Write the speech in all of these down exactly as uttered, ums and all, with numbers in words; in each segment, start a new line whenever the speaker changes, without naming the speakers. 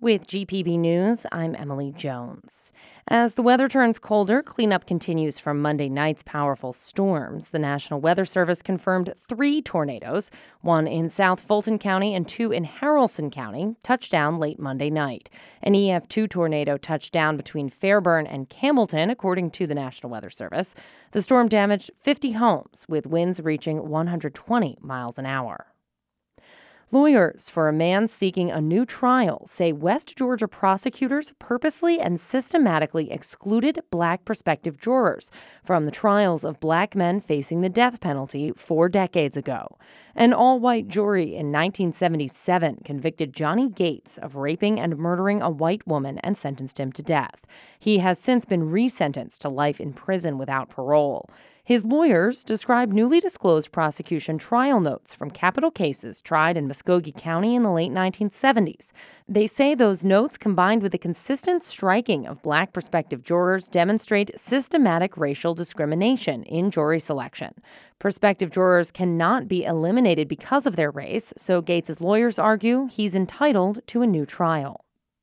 With G P B News, I'm Emily Jones. As the weather turns colder, cleanup continues from Monday night's powerful storms. The National Weather Service confirmed three tornadoes, one in South Fulton County and two in Haralson County, touched down late Monday night. An E F two tornado touched down between Fairburn and Campbellton, according to the National Weather Service. The storm damaged fifty homes, with winds reaching one hundred twenty miles an hour. Lawyers for a man seeking a new trial say West Georgia prosecutors purposely and systematically excluded black prospective jurors from the trials of black men facing the death penalty four decades ago. An all-white jury in nineteen seventy-seven convicted Johnny Gates of raping and murdering a white woman and sentenced him to death. He has since been resentenced to life in prison without parole. His lawyers describe newly disclosed prosecution trial notes from capital cases tried in Muskogee County in the late nineteen seventies. They say those notes, combined with the consistent striking of black prospective jurors, demonstrate systematic racial discrimination in jury selection. Prospective jurors cannot be eliminated because of their race, so Gates' lawyers argue he's entitled to a new trial.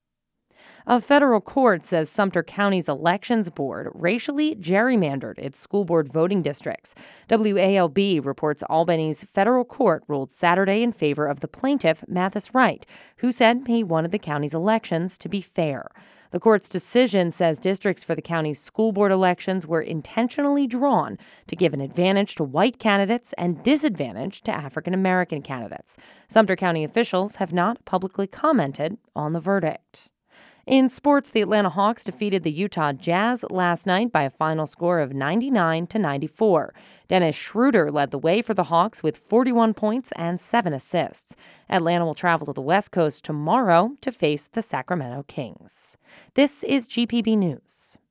A federal court says Sumter County's elections board racially gerrymandered its school board voting districts. W A L B reports Albany's federal court ruled Saturday in favor of the plaintiff, Mathis Wright, who said he wanted the county's elections to be fair. The court's decision says districts for the county's school board elections were intentionally drawn to give an advantage to white candidates and disadvantage to African American candidates. Sumter County officials have not publicly commented on the verdict. In sports, the Atlanta Hawks defeated the Utah Jazz last night by a final score of ninety-nine to ninety-four. Dennis Schroeder led the way for the Hawks with forty-one points and seven assists. Atlanta will travel to the West Coast tomorrow to face the Sacramento Kings. This is G P B News.